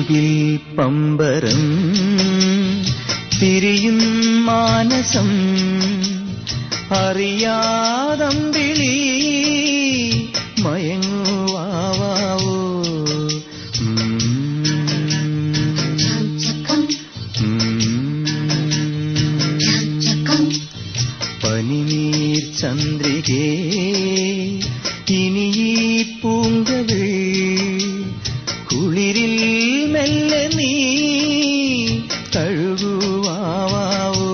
കിലുകിൽ പമ്പരം തിരിയും മാനസം അറിയാതമ്പിളി മയങ്ങുവാവോ. പനിനീർ ചന്ദ്രികേ ഇനി ഈ പൂങ്കവിൾ കുളിരിൽ മെല്ലെ നീ കഴുകുവാവോ.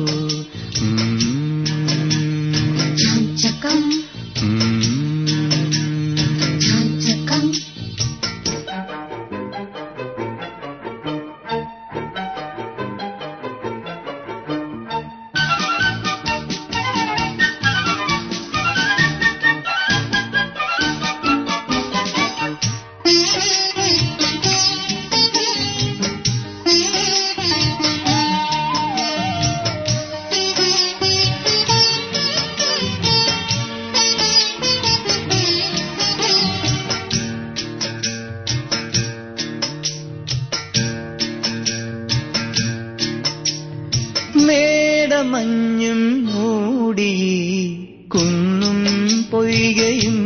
മേടമഞ്ഞും മൂടി കുന്നും പൊയ്കയും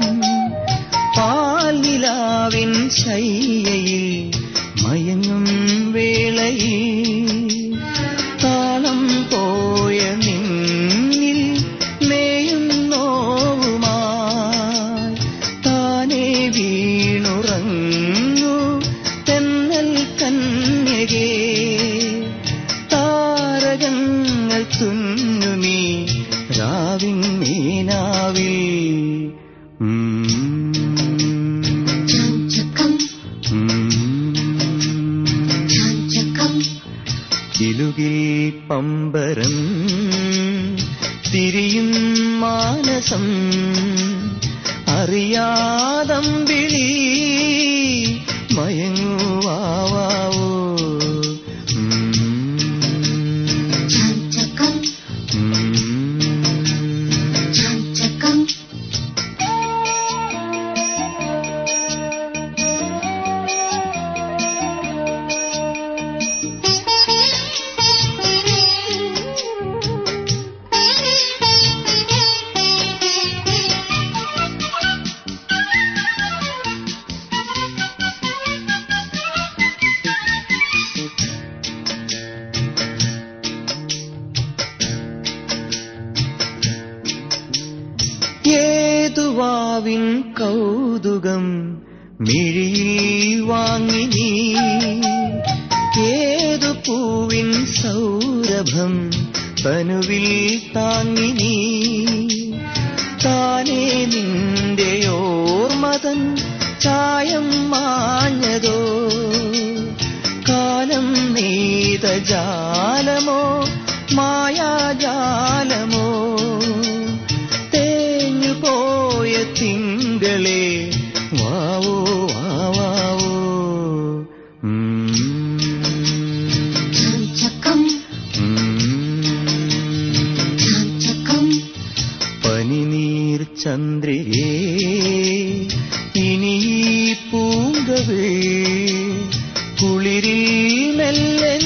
പാൽനിലാവിൻ ശയ്യയിൽ മയങ്ങും വേളയിൽ താളം പോയ നിന്നിൽ മേയും നോവുമായി താനേ വീണുറങ്ങു തെന്നൽ കന്യകേ. താരകങ്ങൾ തുന്നുമീ രാവിൻ മീനാവിൽ കിലുകിൽ പമ്പരം തിരിയും മാനസം അറിയാതമ്പിളി മയങ്ങുവാവോ. ഏതുവാവിൻ കൗതുകം മിഴിയിൽ വാങ്ങി നീ ഏതു പൂവിൻ സൗരഭം തനുവിൽ താങ്ങി നീ താനേ നിന്റെ ഓർമ്മതൻ ചായം മാഞ്ഞതോ കാലം നെയ്ത ജാലമോ മായാജാലമോ പോയ തിങ്കളെ വാവോ വാവോ. പനിനീർ ചന്ദ്രികേ ഇനി ഈ പൂങ്കവിൾ കുളിരിൽ മെല്ലെ